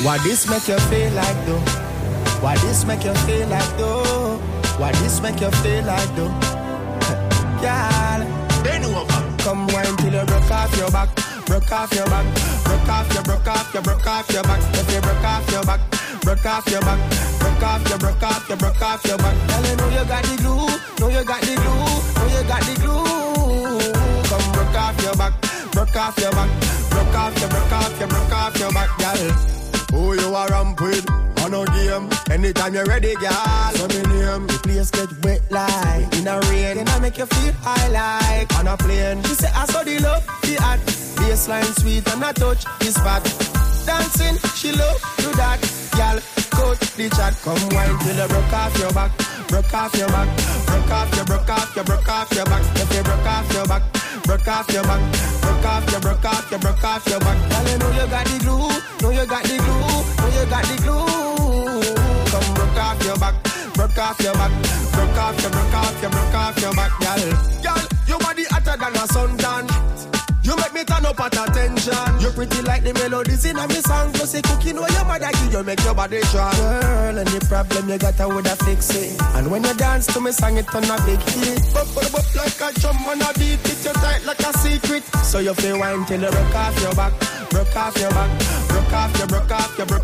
Why this make you feel like though? Why this make you feel like though? Why this make you feel like though? Girl, bend over. Come wine till you broke off your back. Broke off your back. Broke off your back. If you broke off your back. Broke off your back. Broke off your back. Girl, you know you got the glue. Know you got the glue. Know you got the glue. Come broke off your back. Broke off your back. Broke off your back, girl. Who you are ramp with? On no game. Anytime you're ready, girl. So me name. The place get wet like in a rain. Then I make you feel high like on a plane. She say I saw the love, the art. Baseline sweet and I touch the spot. Dancing, she love do that. Girl, coach the chat. Come wine till you broke off your back. Broke off your back. Broke off your back. If you broke off your back. Broke off your back. Broke off your back. Girl, you know you got the glue. Know you got the glue. Know you got the glue. Come broke off your back. Broke off your back. Broke off your back, girl. Girl, your body hotter than a suntan. You make me turn up at attention. You're pretty like the melodies in a me song. Plus a cooking where your mother give you make your body strong. Girl, any problem you got, I woulda fix it. And when you dance to me song, it turn a big hit. Bop like a drum on a beat. It you tight like a secret. So you feel wine till you broke off your back. Broke off your back. Broke off your back.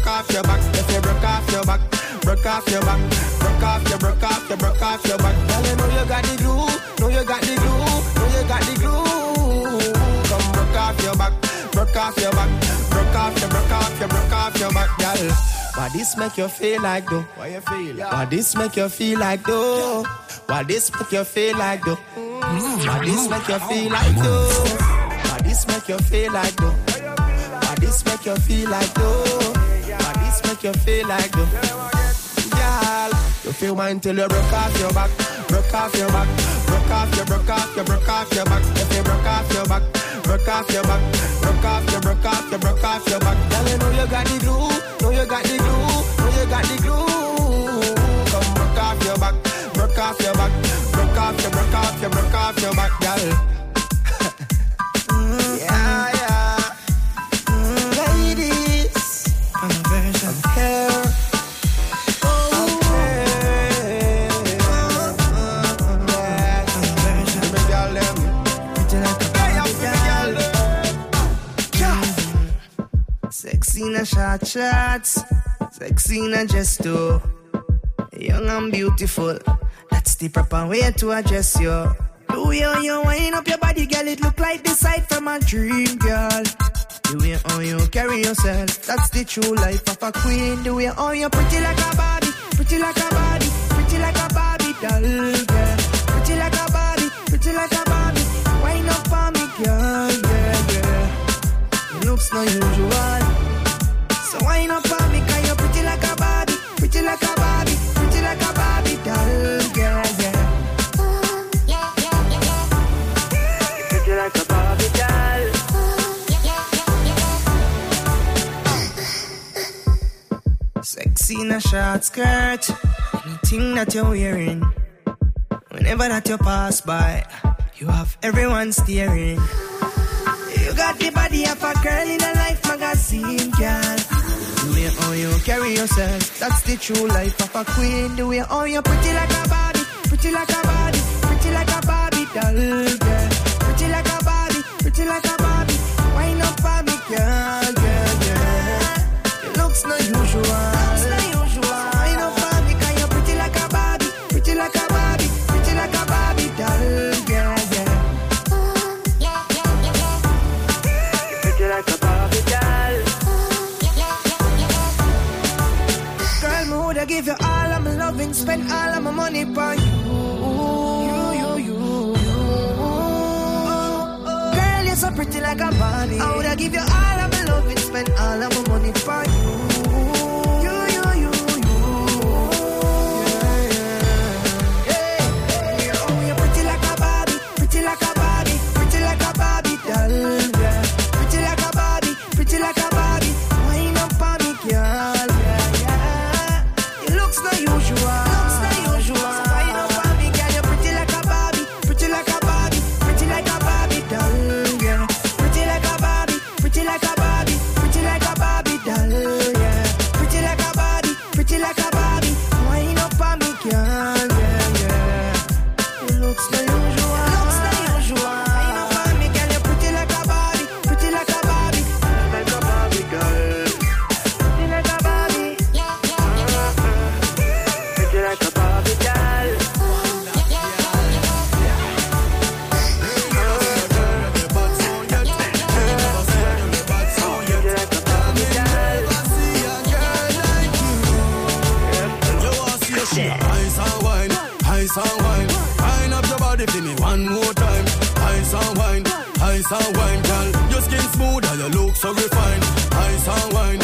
If you broke off your back. Broke off your back. Broke off your back. Girl, you know you got the glue. Know you got the glue. Know you got the glue. Come broke off your back. Broke off your back. Broke off your back, girl. Why this make you feel like though? Why you feel? Why this make you feel like though? Why this make you feel like though? Why this make you feel like though? Why this make you feel like though? Why this make you feel like though? Why this make you feel like though? Girl, you feel mine till you broke off your back. Broke off your back. Broke off your back. If you broke off your back. Broke off your back. Broke off your back. Girl, you know you got the glue. Know you got the glue. Know you got the glue. Come broke off your back. Broke off your back. Broke off your back, girl. Yeah. Ladies, I'm a version of hair. Sexy in a short shorts, sexy in a dress too. Young and beautiful, that's the proper way to address you. The way how you wind up your body, girl, it look like the sight from a dream, girl. The way how you carry yourself, that's the true life of a queen. The way how you pretty like a Barbie, pretty like a Barbie, pretty like a Barbie doll, girl. Pretty like a Barbie, pretty like a Barbie. Wind up for me, girl, yeah. It looks no usual. So wind up for me, cause you're pretty like a Barbie, pretty like a Barbie, pretty like a Barbie doll, yeah. You're pretty like a Barbie doll. Sexy in a short skirt, anything that you're wearing. Whenever that you pass by, you have everyone staring. You got the body of a girl in a Life magazine, girl. The way how you carry yourself, that's the true life of a queen. The way how you pretty like a Barbie, pretty like a Barbie, pretty like a Barbie doll, girl. Pretty like a Barbie, pretty like a Barbie. Wind up for me, girl. It looks no usual. Wind up for me, cause you're pretty like a Barbie, pretty like a Barbie, pretty like a Barbie doll, girl. Like a Barbie doll. Girl, me woulda give you all of my loving, spend all of my money for you. Girl, you're so pretty like a Barbie. I woulda give you all of my loving, spend all of my money for you. Oh, you're pretty like a Barbie, pretty like a Barbie, pretty like a Barbie doll. Pretty like a Barbie, wind up on me, girl, yeah. It looks no usual. So wind up on me, girl, you're pretty like a Barbie, pretty like a Barbie, pretty like a Barbie doll, yeah. Pretty like a Barbie, pretty like a Barbie, pretty like a Barbie doll. body for me one more time. Ice and wine, girl. Your skin smooth and your look so refined. Ice and wine,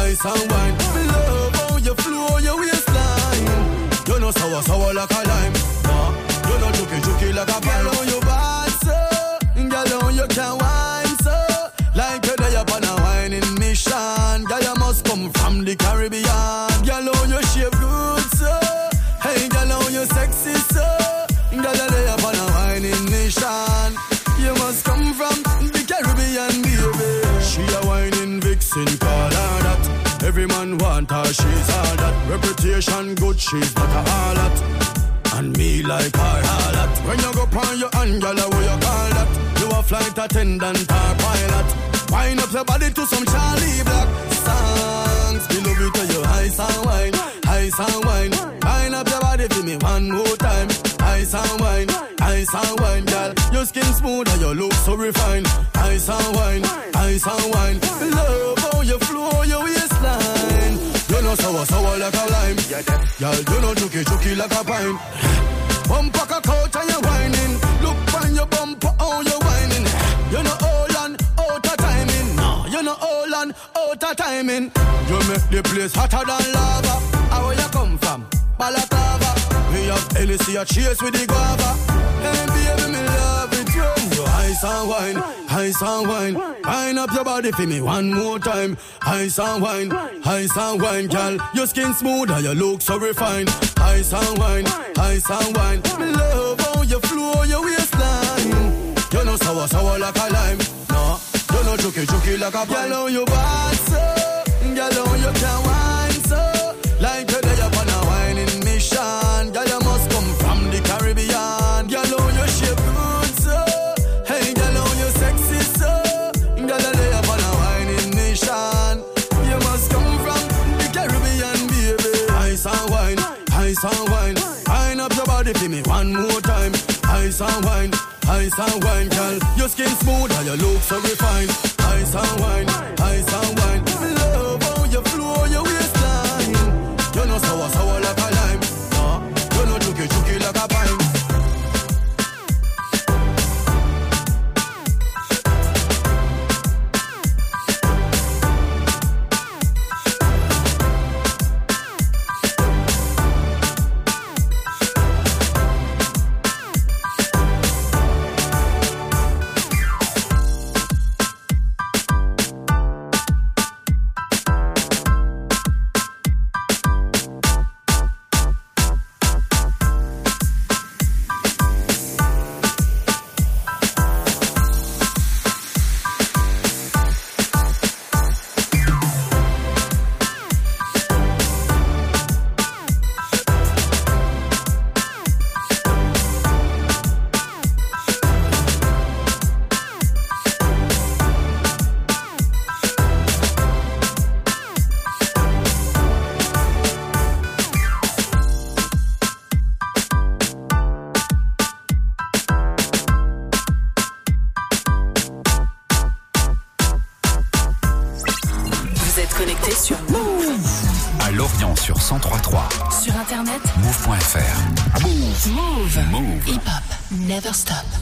me love how you flow your waistline. You know sour like a lime. You know juky like a pine. Girl, how you bad so, girl, how you can wine so. Like you're there upon a whining mission. Girl, you must come from the Caribbean. Girl, how you shape good so. Hey, girl, how you sexy so. Girl, you're there upon a whining mission. You must come from the Caribbean, baby. She a whining vixen, call her that. Every man want her, she's all that. Reputation good, she's not a harlot. And me like her harlot. When you go on your hand, girl, what you call that? You a flight attendant or pilot. Wind up your body to some Charlie Black songs. Me love it to you, ice and wine. Wind up your body for me one more time. Ice and wine, girl. Your skin smooth and your look so refined. Ice and wine. Love how you flow your waistline. You know sour like a lime. Girl, you know juky like a pine. Bumper a couch and you whining. Look on your bumper, how you whining. You know all and out of timing. No, you know all and out of timing. You make the place hotter than lava. How you come from? Balaclava. We have LC a chase with the guava. Hey baby, me love it when you ice and wine. Wind up your body for me one more time. Ice and wine, girl. Your skin smooth and your look so refined. Ice and wine. Me love how you flow your waistline. You know sour like a lime. No, you know juky like a pine. Girl, how you bad so. Girl, how you can wine so. Like you're there upon a whining mission. Girl, you must come from the Caribbean. Girl, how you shape good so. Hey, girl, how you sexy so. Girl, you're there upon a whining mission. You must come from the Caribbean, baby. Ice and wine. Wind up your body for me one more time. Ice and wine, girl. Your skin smooth and your look so refined. Ice and wine. Me love how you flow your waistline. You know sour like a lime. No, you know juky like a pine. Sur Move. À Lorient sur 103.3. Sur internet Move.fr. Move. Hip hop never stop.